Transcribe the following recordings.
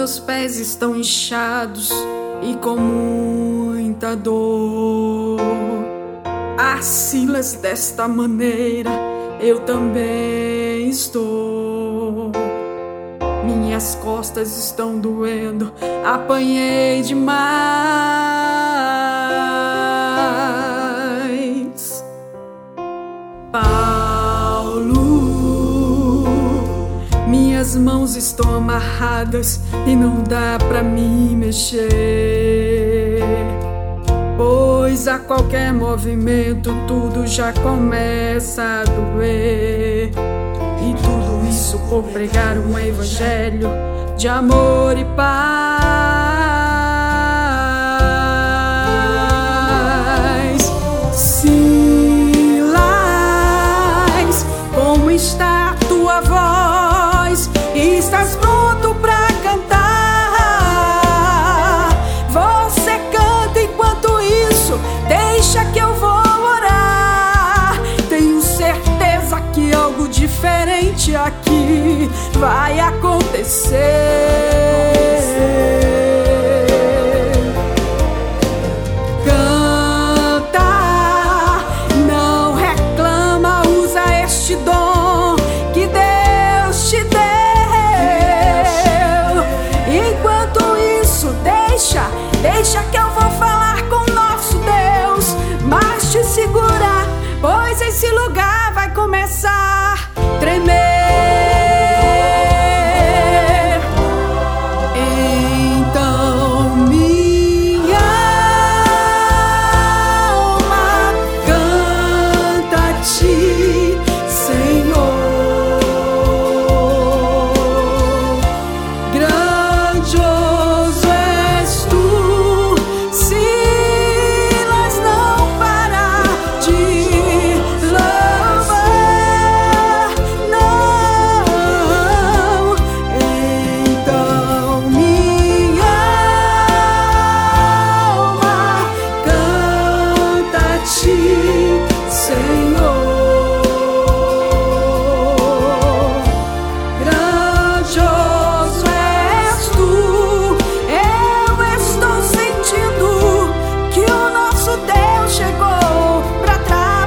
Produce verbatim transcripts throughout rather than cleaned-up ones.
meus pés estão inchados e com muita dor. Ah, Silas, desta maneira eu também estou. Minhas costas estão doendo, apanhei demais. Paulo, minhas mãos estão amarradas e não dá pra me mexer, pois a qualquer movimento tudo já começa a doer. E tudo isso por pregar um evangelho de amor e paz. Silas, como está a tua voz? Estás pronto pra cantar? Você canta, enquanto isso deixa que eu vou orar. Tenho certeza que algo diferente aqui vai acontecer. Canta, não reclama, usa este dom que Deus te deu. Enquanto isso, deixa, deixa que eu vou falar com o nosso Deus, mas te segurar, pois esse lugar vai começar a tremer. Então minha alma canta a ti, Senhor. Grandioso és tu, Silas não para de louvar, não. Então minha alma canta a ti, Senhor. Grandioso és tu, eu estou sentindo que o nosso Deus chegou pra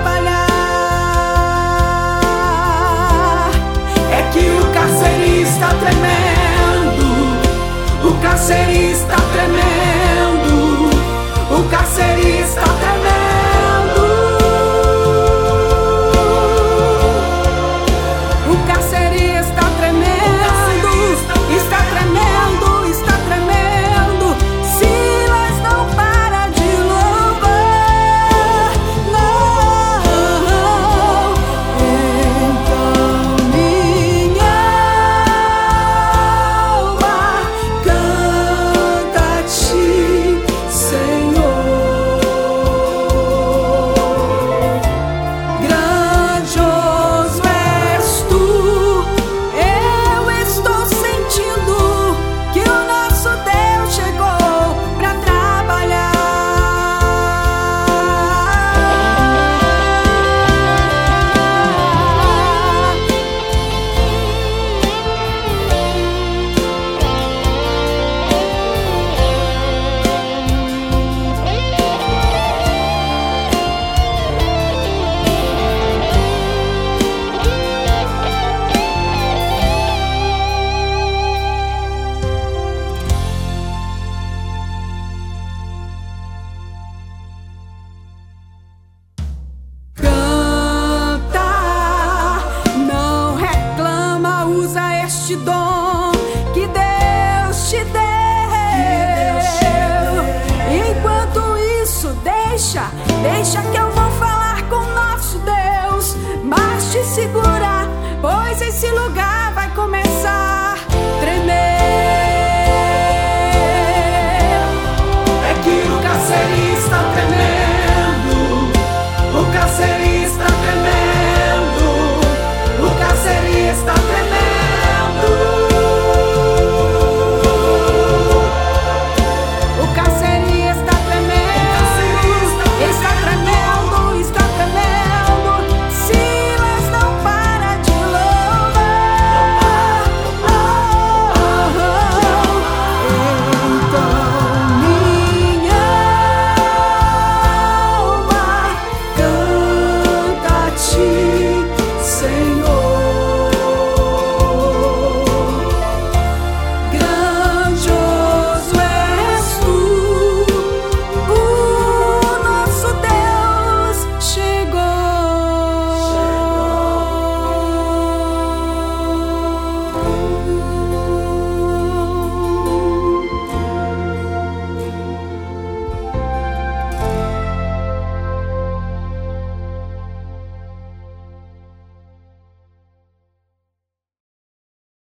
trabalhar. É que o carcereiro está tremendo, o carcereiro está tremendo, o carcereiro está tremendo, o carcereiro está tremendo, está tremendo, está tremendo. Silas não para de louvar, não. Então minha alma canta a ti, Senhor. Grandioso és tu, eu estou sentindo que o nosso Deus chegou pra trabalhar. Canta, não reclama, usa este dom que Deus te deu. Enquanto isso, deixa, deixa que eu vou falar